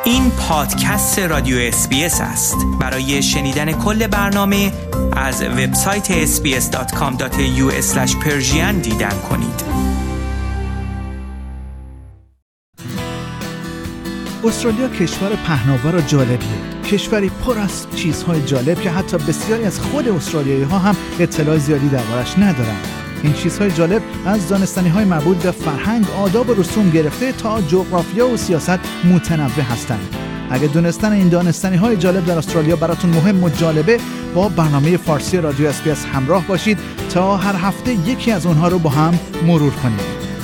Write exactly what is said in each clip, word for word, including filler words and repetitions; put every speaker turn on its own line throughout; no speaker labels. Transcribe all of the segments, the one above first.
این پادکست رادیو اس بی اس است. برای شنیدن کل برنامه از وبسایت اس بی اس دات کام دات ای یو اسلش پرشین دیدن کنید.
استرالیا کشور پهناور و جالبیه. کشوری پر از چیزهای جالب که حتی بسیاری از خود استرالیایی‌ها هم اطلاع زیادی دربارش ندارن. این چیزهای جالب از دانستنی‌های مربوط به فرهنگ، آداب و رسوم گرفته تا جغرافیا و سیاست متنوع هستند. اگه دونستن این دانستنی‌های جالب در استرالیا براتون مهم و جالبه، با برنامه فارسی رادیو اس بی اس همراه باشید تا هر هفته یکی از اونها رو با هم مرور کنیم.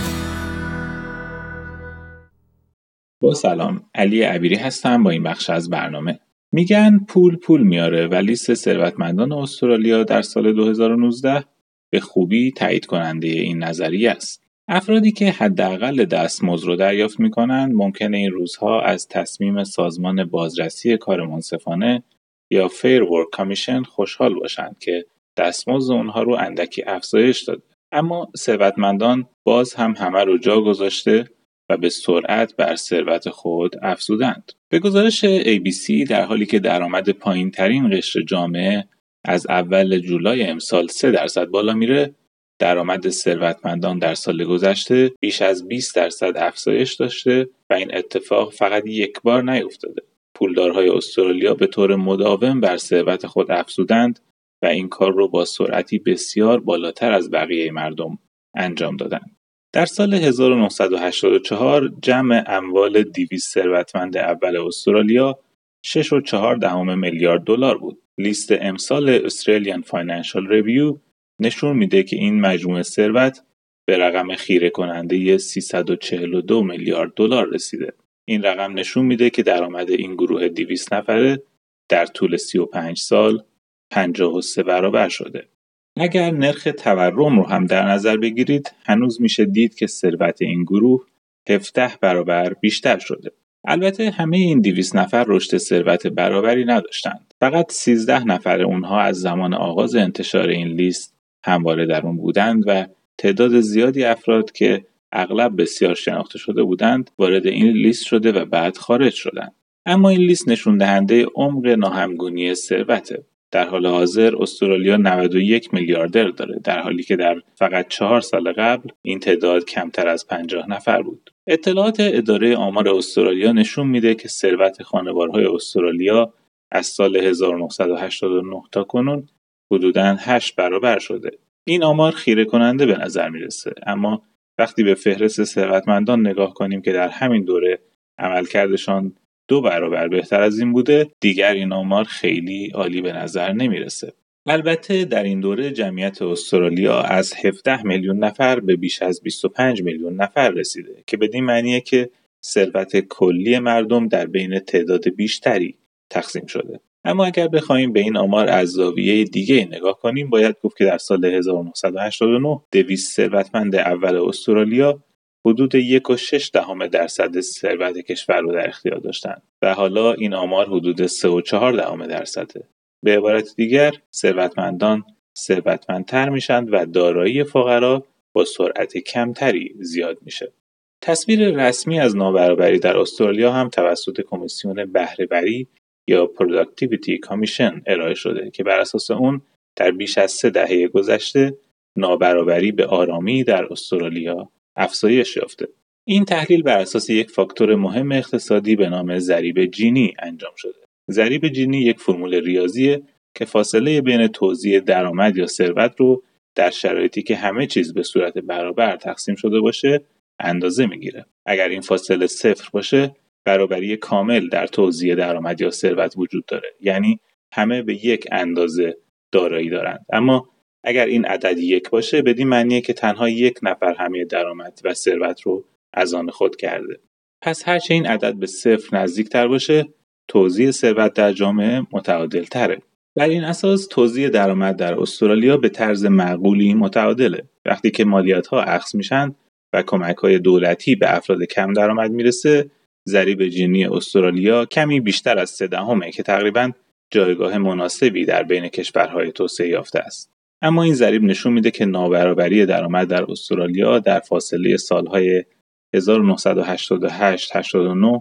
با سلام، علی عبیری هستم با این بخش از برنامه. میگن پول پول میاره و لیست ثروتمندان استرالیا در سال دو هزار و نوزده به خوبی تایید کننده این نظریه است. افرادی که حداقل دستمزد رو دریافت میکنن ممکنه این روزها از تصمیم سازمان بازرسی کار منصفانه یا Fair Work Commission خوشحال باشند که دستمزد اونها رو اندکی افزایش داده. اما ثروتمندان باز هم همه رو جا گذاشته و به سرعت بر ثروت خود افزودند. به گزارش ای بی سی، در حالی که درآمد پایین‌ترین قشر جامعه از اول جولای امسال سه درصد بالا میره، درآمد ثروتمندان در سال گذشته بیش از بیست درصد افزایش داشته و این اتفاق فقط یک بار نیفتاده. پولدارهای استرالیا به طور مداوم بر ثروت خود افزودند و این کار رو با سرعتی بسیار بالاتر از بقیه مردم انجام دادند. در سال هزار و نهصد و هشتاد و چهار جمع اموال دویست ثروتمند اول استرالیا شش و چهار دهم میلیارد دلار بود. لیست امسال Australian Financial Review نشون میده که این مجموع ثروت به رقم خیره کننده سیصد و چهل و دو میلیارد دلار رسیده. این رقم نشون میده که درآمد این گروه دویست نفره در طول سی و پنج سال پنجاه و سه برابر شده. اگر نرخ تورم رو هم در نظر بگیرید، هنوز میشه دید که ثروت این گروه هفده برابر بیشتر شده. البته همه این دویست نفر رشد ثروت برابری نداشتند. فقط سیزده نفر اونها از زمان آغاز انتشار این لیست همواره در اون بودند و تعداد زیادی افراد که اغلب بسیار شناخته شده بودند وارد این لیست شده و بعد خارج شدند. اما این لیست نشون دهنده عمق ناهمگونی ثروته. در حال حاضر استرالیا نود و یک میلیاردر داره، در حالی که در فقط چهار سال قبل این تعداد کمتر از پنجاه نفر بود. اطلاعات اداره آمار استرالیا نشون میده که ثروت خانوارهای استرالیا از سال هزار و نهصد و هشتاد و نه تا کنون حدوداً هشت برابر شده. این آمار خیره کننده به نظر میرسه، اما وقتی به فهرست ثروتمندان نگاه کنیم که در همین دوره عملکردشان دو برابر بهتر از این بوده، دیگر این آمار خیلی عالی به نظر نمیرسه. البته در این دوره جمعیت استرالیا از هفده میلیون نفر به بیش از بیست و پنج میلیون نفر رسیده که بدین معنیه که ثروت کلی مردم در بین تعداد بیشتری تقسیم شده. اما اگر بخوایم به این آمار از زاویه دیگه نگاه کنیم، باید گفت که در سال هزار و نهصد و هشتاد و نه دویست ثروتمند اول استرالیا حدود یک و شش دهم درصد ثروت کشور رو در اختیار داشتند و حالا این آمار حدود سه و چهار دهم درصده. به عبارت دیگر ثروتمندان ثروتمندتر میشن و دارایی فقرا با سرعت کمتری زیاد میشه. تصویر رسمی از نابرابری در استرالیا هم توسط کمیسیون بهره‌وری یا Productivity Commission ارائه شده که بر اساس اون در بیش از سه دهه گذشته نابرابری به آرامی در استرالیا افزایش یافته. این تحلیل بر اساس یک فاکتور مهم اقتصادی به نام ضریب جینی انجام شده. ضریب جینی یک فرمول ریاضیه که فاصله بین توزیع درآمد یا ثروت رو در شرایطی که همه چیز به صورت برابر تقسیم شده باشه اندازه میگیره. اگر این فاصله صفر باشه، برابری کامل در توزیع درآمد یا ثروت وجود داره، یعنی همه به یک اندازه دارایی دارند. اما اگر این عدد یک باشه، بدین معنیه که تنها یک نفر همه درآمد و ثروت رو از آن خود کرده. پس هرچه این عدد به صفر نزدیکتر باشه، توزیع ثروت در جامعه متعادل تره. بر این اساس توزیع درآمد در استرالیا به طرز معقولی متعادله. وقتی که مالیات‌ها اخذ میشن و کمک‌های دولتی به افراد کم درآمد میرسه، ضریب جینی استرالیا کمی بیشتر از سه دهمه که تقریباً جایگاه مناسبی در بین کشورهای توسعه یافته است. اما این ضریب نشون میده که نابرابری درآمد در استرالیا در فاصله سالهای هزار و نهصد و هشتاد و هشت تا هشتاد و نه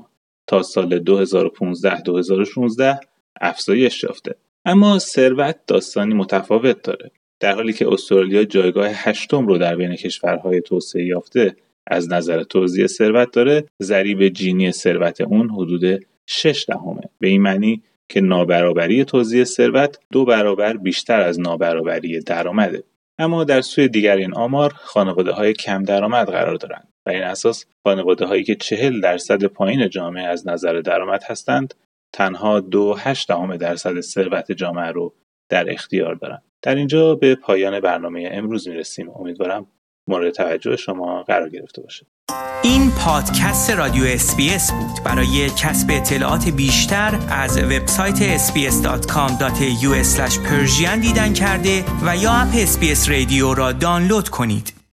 تا سال دو هزار و پانزده دو هزار و شانزده افزایش یافته. اما ثروت داستانی متفاوت داره. در حالی که استرالیا جایگاه هشتم رو در بین کشورهای توسعه یافته از نظر توزیع ثروت داره، ضریب جینی ثروت اون حدود شش دهمه. به این معنی که نابرابری توزیع ثروت دو برابر بیشتر از نابرابری درآمده. اما در سوی دیگر این آمار خانواده‌های کم درآمد قرار دارند. بر این اساس خانواده‌هایی که چهل درصد پایین جامعه از نظر درآمد هستند تنها دو و هشت دهم درصد ثروت جامعه رو در اختیار دارند. در اینجا به پایان برنامه امروز میرسیم. امیدوارم مورد توجه شما قرار گرفته باشه.
این پادکست رادیو اس بی اس بود. برای کسب اطلاعات بیشتر از وبسایت اس بی اس دات کام دات یو اسلش پرژین دیدن کرده و یا اپ اس بی اس رادیو را دانلود کنید.